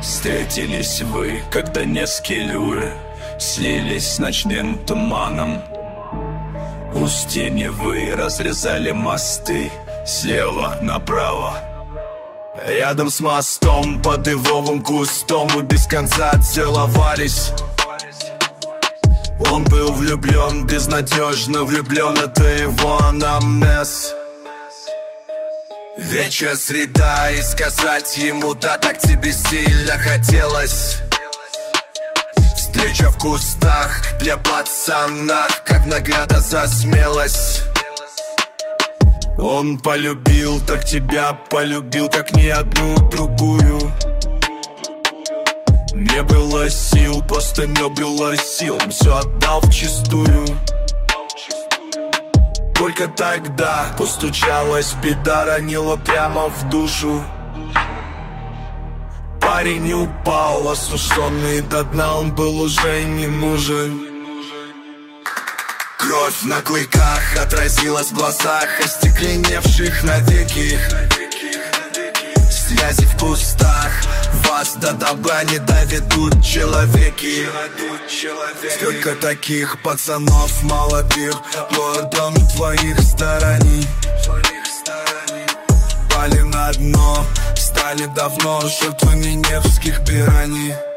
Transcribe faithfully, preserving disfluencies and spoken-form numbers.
Встретились вы, когда несколько люры слились с ночным туманом. Устье Невы разрезали мосты слева направо. Рядом с мостом под ивовым кустом мы без конца целовались. Он был влюблен, безнадежно влюблен, это его анамнез. Вечер, среда, и сказать ему да, так тебе сильно хотелось. Встреча в кустах для пацана, как награда за смелость. Он полюбил, так тебя полюбил, как ни одну другую. Не было сил, просто не было сил, он все отдал вчистую. Только тогда постучалась беда, ранила прямо в душу. Парень упал, осушенный до дна, он был уже не нужен. Кровь на клыках отразилась в глазах, остекленевших навеки. Связи в кустах вас до добра не доведут человеки. Сколько таких пацанов молодых городом твоих сторони пали на дно, стали давно жертвами невских пираний.